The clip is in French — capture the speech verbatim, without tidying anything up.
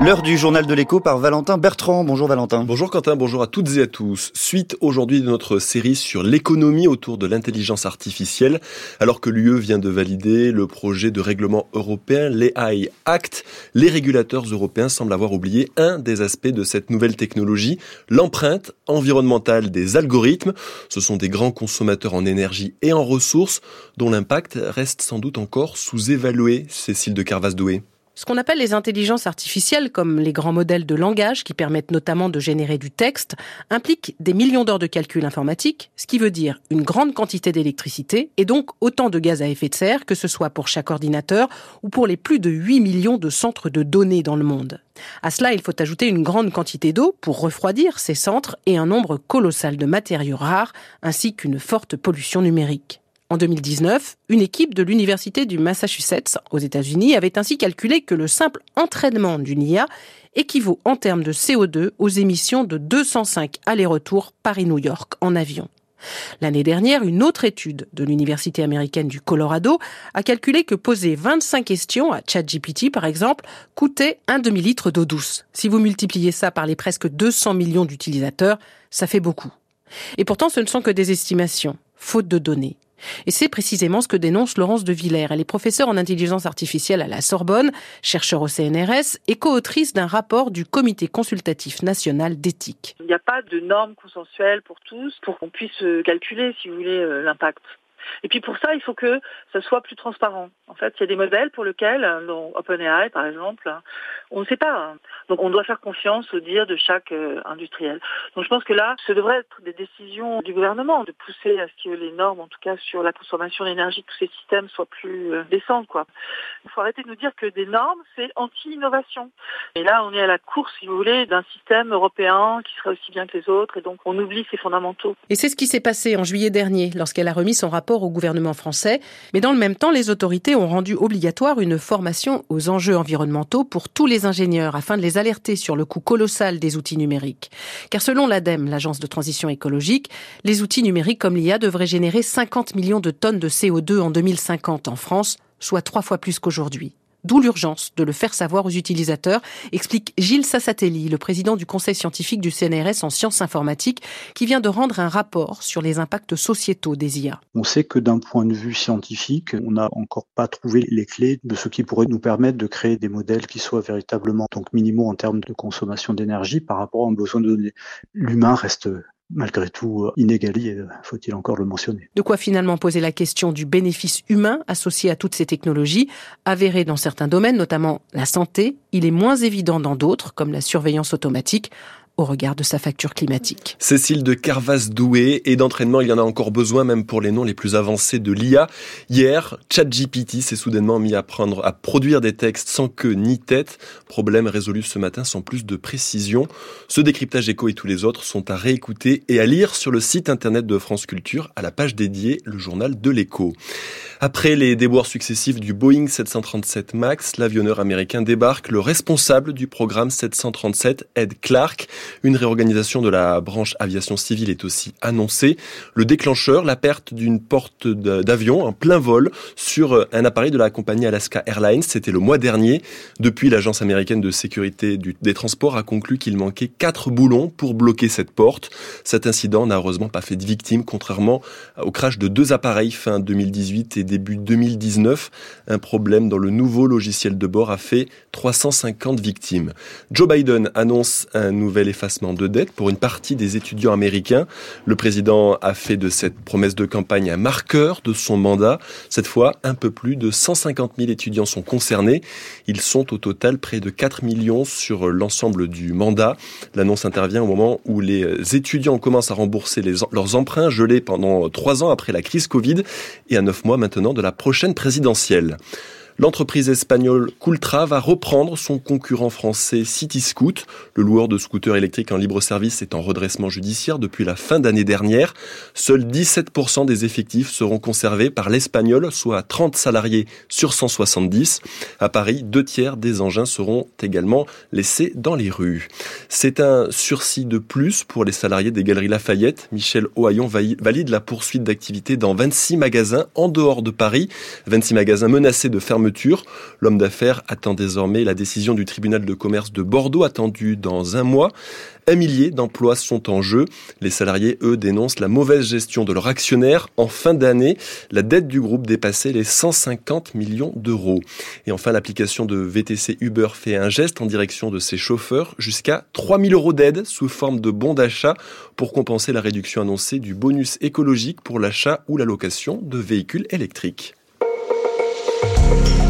L'heure du journal de l'écho par Valentin Bertrand. Bonjour Valentin. Bonjour Quentin, bonjour à toutes et à tous. Suite aujourd'hui de notre série sur l'économie autour de l'intelligence artificielle, alors que l'U E vient de valider le projet de règlement européen, l'A I Act, les régulateurs européens semblent avoir oublié un des aspects de cette nouvelle technologie, l'empreinte environnementale des algorithmes. Ce sont des grands consommateurs en énergie et en ressources dont l'impact reste sans doute encore sous-évalué. Cécile de Carvaz-Doué. Ce qu'on appelle les intelligences artificielles, comme les grands modèles de langage qui permettent notamment de générer du texte, impliquent des millions d'heures de calcul informatique, ce qui veut dire une grande quantité d'électricité et donc autant de gaz à effet de serre, que ce soit pour chaque ordinateur ou pour les plus de huit millions de centres de données dans le monde. À cela, il faut ajouter une grande quantité d'eau pour refroidir ces centres et un nombre colossal de matériaux rares, ainsi qu'une forte pollution numérique. En deux mille dix-neuf, une équipe de l'université du Massachusetts, aux États-Unis, avait ainsi calculé que le simple entraînement d'une I A équivaut en termes de C O deux aux émissions de deux cent cinq allers-retours Paris-New York en avion. L'année dernière, une autre étude de l'université américaine du Colorado a calculé que poser vingt-cinq questions à ChatGPT, par exemple, coûtait un demi-litre d'eau douce. Si vous multipliez ça par les presque deux cents millions d'utilisateurs, ça fait beaucoup. Et pourtant, ce ne sont que des estimations, faute de données. Et c'est précisément ce que dénonce Laurence de Villers. Elle est professeure en intelligence artificielle à la Sorbonne, chercheure au C N R S et co-autrice d'un rapport du Comité consultatif national d'éthique. Il n'y a pas de normes consensuelles pour tous pour qu'on puisse calculer, si vous voulez, l'impact. Et puis pour ça, il faut que ça soit plus transparent. En fait, il y a des modèles pour lesquels, dont OpenAI par exemple, on ne sait pas. Donc on doit faire confiance au dire de chaque euh, industriel. Donc je pense que là, ce devrait être des décisions du gouvernement, de pousser à ce que les normes, en tout cas sur la consommation d'énergie de tous ces systèmes, soient plus euh, décentes, quoi. Il faut arrêter de nous dire que des normes, c'est anti-innovation. Et là, on est à la course, si vous voulez, d'un système européen qui serait aussi bien que les autres, et donc on oublie ses fondamentaux. Et c'est ce qui s'est passé en juillet dernier, lorsqu'elle a remis son rapport au gouvernement français. Mais dans le même temps, les autorités ont rendu obligatoire une formation aux enjeux environnementaux pour tous les ingénieurs, afin de les alerter sur le coût colossal des outils numériques. Car selon l'ADEME, l'agence de transition écologique, les outils numériques comme l'I A devraient générer cinquante millions de tonnes de C O deux en deux mille cinquante en France, soit trois fois plus qu'aujourd'hui. D'où l'urgence de le faire savoir aux utilisateurs, explique Gilles Sassatelli, le président du conseil scientifique du C N R S en sciences informatiques, qui vient de rendre un rapport sur les impacts sociétaux des I A. On sait que d'un point de vue scientifique, on n'a encore pas trouvé les clés de ce qui pourrait nous permettre de créer des modèles qui soient véritablement donc minimaux en termes de consommation d'énergie par rapport à un besoin de données. L'humain reste malgré tout inégalé, faut-il encore le mentionner. De quoi finalement poser la question du bénéfice humain associé à toutes ces technologies, avéré dans certains domaines, notamment la santé. Il est moins évident dans d'autres, comme la surveillance automatique, au regard de sa facture climatique. Cécile de Carvaz-Doué, et d'entraînement, il y en a encore besoin, même pour les noms les plus avancés de l'I A. Hier, ChatGPT s'est soudainement mis à prendre, à produire des textes sans queue ni tête. Problème résolu ce matin sans plus de précision. Ce décryptage écho et tous les autres sont à réécouter et à lire sur le site internet de France Culture, à la page dédiée, le journal de l'écho. Après les déboires successifs du Boeing sept cent trente-sept MAX, l'avionneur américain débarque. Le responsable du programme sept cent trente-sept, Ed Clark. Une réorganisation de la branche aviation civile est aussi annoncée. Le déclencheur, la perte d'une porte d'avion en plein vol sur un appareil de la compagnie Alaska Airlines. C'était le mois dernier. Depuis, l'agence américaine de sécurité du, des transports a conclu qu'il manquait quatre boulons pour bloquer cette porte. Cet incident n'a heureusement pas fait de victimes, contrairement au crash de deux appareils fin deux mille dix-huit et début deux mille dix-neuf. Un problème dans le nouveau logiciel de bord a fait trois cent cinquante victimes. Joe Biden annonce un nouvel effacement de dette pour une partie des étudiants américains. Le président a fait de cette promesse de campagne un marqueur de son mandat. Cette fois, un peu plus de cent cinquante mille étudiants sont concernés. Ils sont au total près de quatre millions sur l'ensemble du mandat. L'annonce intervient au moment où les étudiants commencent à rembourser les, leurs emprunts gelés pendant trois ans après la crise Covid et à neuf mois maintenant de la prochaine présidentielle. L'entreprise espagnole Cultra va reprendre son concurrent français Cityscoot. Le loueur de scooters électriques en libre service est en redressement judiciaire depuis la fin d'année dernière. Seuls dix-sept pour cent des effectifs seront conservés par l'Espagnol, soit trente salariés sur cent soixante-dix. À Paris, deux tiers des engins seront également laissés dans les rues. C'est un sursis de plus pour les salariés des Galeries Lafayette. Michel Ohaillon valide la poursuite d'activité dans vingt-six magasins en dehors de Paris. vingt-six magasins menacés de fermeture fermeture. L'homme d'affaires attend désormais la décision du tribunal de commerce de Bordeaux, attendue dans un mois. Un millier d'emplois sont en jeu. Les salariés, eux, dénoncent la mauvaise gestion de leur actionnaire. En fin d'année, la dette du groupe dépassait les cent cinquante millions d'euros. Et enfin, l'application de V T C Uber fait un geste en direction de ses chauffeurs. Jusqu'à trois mille euros d'aide sous forme de bons d'achat pour compenser la réduction annoncée du bonus écologique pour l'achat ou la location de véhicules électriques.